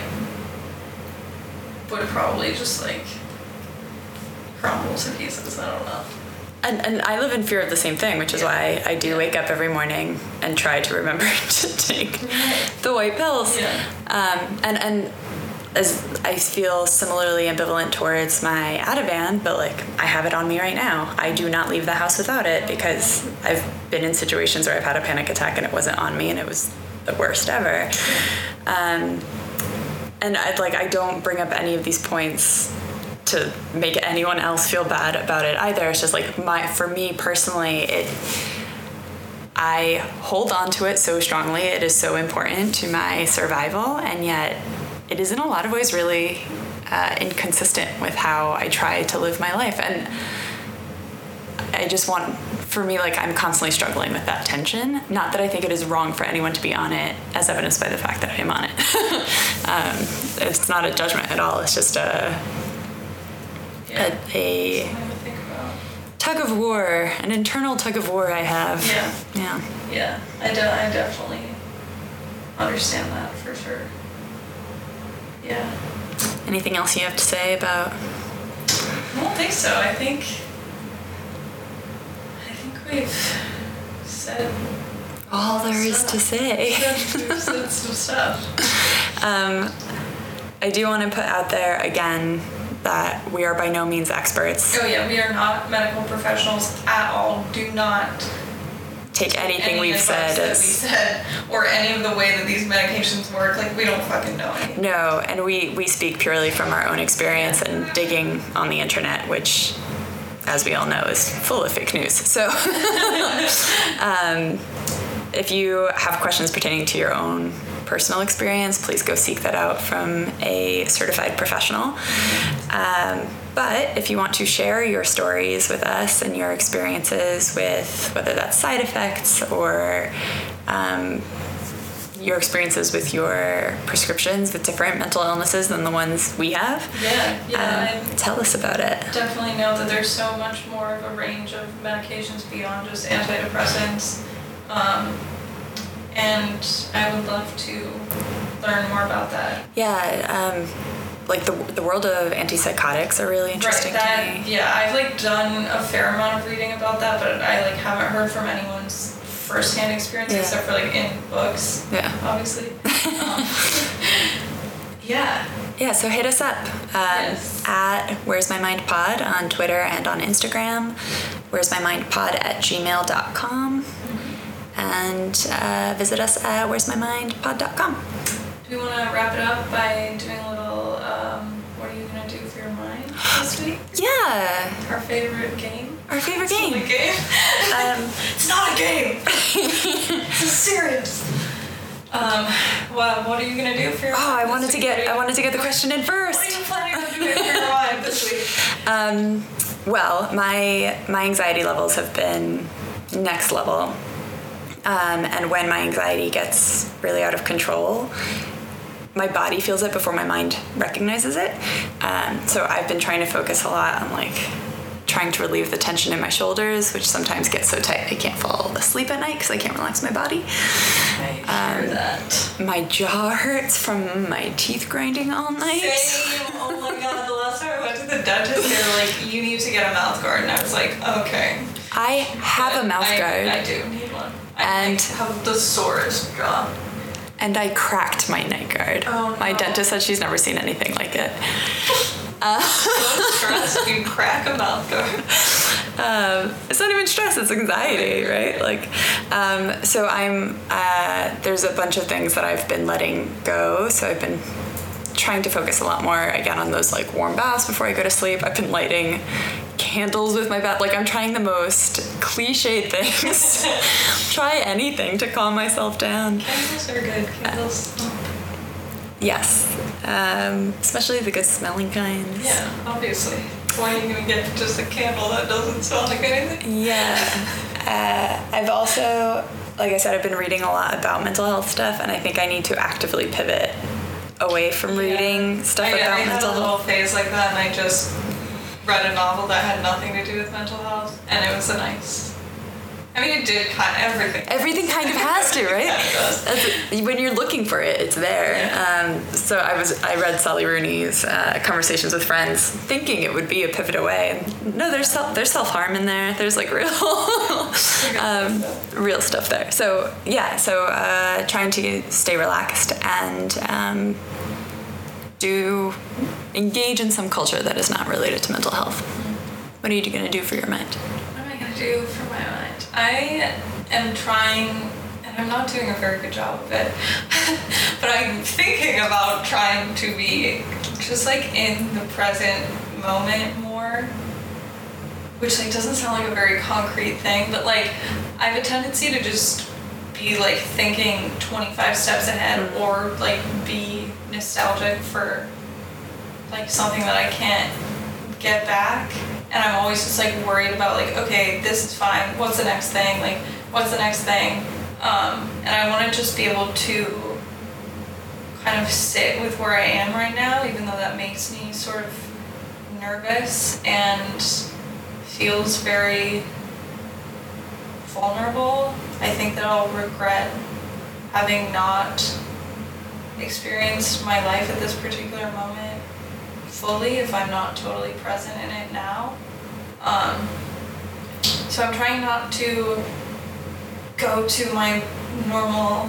would probably just like crumble to pieces. I don't know. And I live in fear of the same thing, which is why I do wake up every morning and try to remember to take the white pills. And as I feel similarly ambivalent towards my Ativan, but like, I have it on me right now. I do not leave the house without it because I've been in situations where I've had a panic attack and it wasn't on me and it was the worst ever. And I don't bring up any of these points to make anyone else feel bad about it either. It's just like, for me personally, I hold on to it so strongly. It is so important to my survival, and yet it is in a lot of ways really inconsistent with how I try to live my life. And I just want, for me, like, I'm constantly struggling with that tension. Not that I think it is wrong for anyone to be on it, as evidenced by the fact that I am on it. It's not a judgment at all. It's just a tug of war, an internal tug of war I have. Yeah, I definitely understand that for sure. Yeah. Anything else you have to say about? I don't think so. I think we've said All there is to say. We've said some stuff. I do want to put out there again that we are by no means experts. Oh yeah, we are not medical professionals at all. Do not Take anything any we've advice said that as... we said, or any of the way that these medications work. Like, we don't fucking know anything. No, and we speak purely from our own experience and digging on the internet, which, as we all know, is full of fake news. So if you have questions pertaining to your own personal experience, please go seek that out from a certified professional. But if you want to share your stories with us and your experiences with whether that's side effects or your experiences with your prescriptions with different mental illnesses than the ones we have, tell us about it. Definitely know that there's so much more of a range of medications beyond just antidepressants. And I would love to learn more about that. Yeah, like the world of antipsychotics are really interesting to me. Yeah, I've like done a fair amount of reading about that, but I like haven't heard from anyone's first-hand experience except for like in books. Yeah, obviously. Yeah, so hit us up at Where's My Mind Pod on Twitter and on Instagram, Where's My Mind Pod at gmail.com, and visit us at Where's My Mind Pod.com. Do we want to wrap it up by doing a little, what are you going to do for your mind this week? Yeah. Our favorite game? Our favorite game. It's not a game. It's not a game. This is serious. Well, what are you going to do for your mind? I wanted to get the question in first. What are you planning on doing for your mind this week? Well, my anxiety levels have been next level. And when my anxiety gets really out of control, my body feels it before my mind recognizes it. So I've been trying to focus a lot on like trying to relieve the tension in my shoulders, which sometimes gets so tight I can't fall asleep at night because I can't relax my body. I hear that. My jaw hurts from my teeth grinding all night. Same. Oh my god, the last time I went to the dentist, they were like, you need to get a mouth guard. And I was like, okay. I have a mouth guard. I do need one. And I have the sorest jaw. And I cracked my night guard. Oh, no. My dentist said she's never seen anything like it. So stressed, you crack a mouth guard. It's not even stress, it's anxiety, right? Like, so I'm, there's a bunch of things that I've been letting go. So I've been trying to focus a lot more, again, on those like warm baths before I go to sleep. I've been lighting candles with my bath. Like, I'm trying the most cliched things. Try anything to calm myself down. Candles are good. Candles. Yes. Especially the good smelling kinds. Yeah, obviously. Why are you gonna get just a candle that doesn't smell like anything? Yeah. I've also, like I said, I've been reading a lot about mental health stuff, and I think I need to actively pivot away from reading stuff about I mental had a little health. phase like that, and I just read a novel that had nothing to do with mental health, and it was a nice. I mean, it did kind of everything. Everything kind of has to, right? When you're looking for it, it's there. Yeah. So I read Sally Rooney's Conversations with Friends, thinking it would be a pivot away. And no, there's self-harm in there. There's like real real stuff there. So yeah, trying to stay relaxed and engage in some culture that is not related to mental health. What are you going to do for your mind? What am I going to do for my mind? I am trying, and I'm not doing a very good job of it, but I'm thinking about trying to be just like in the present moment more, which like doesn't sound like a very concrete thing, but like I have a tendency to just be like thinking 25 steps ahead or like be nostalgic for like something that I can't get back. And I'm always just like worried about like, okay, this is fine. What's the next thing? Like, what's the next thing? And I want to just be able to kind of sit with where I am right now, even though that makes me sort of nervous and feels very vulnerable. I think that I'll regret having not experienced my life at this particular moment fully if I'm not totally present in it now. So I'm trying not to go to my normal,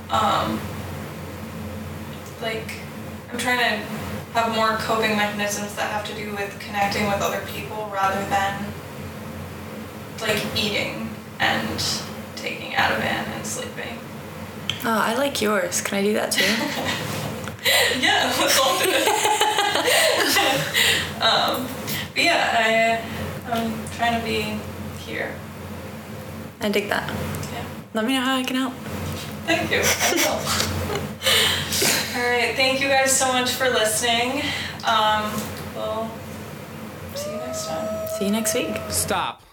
I'm trying to have more coping mechanisms that have to do with connecting with other people rather than like eating and taking Ativan and sleeping. Oh, I like yours. Can I do that too? Yeah, let's all do it. But yeah, I'm trying to be here. I dig that. Yeah. Let me know how I can help. Thank you. I will. All right. Thank you guys so much for listening. We'll see you next time. See you next week. Stop.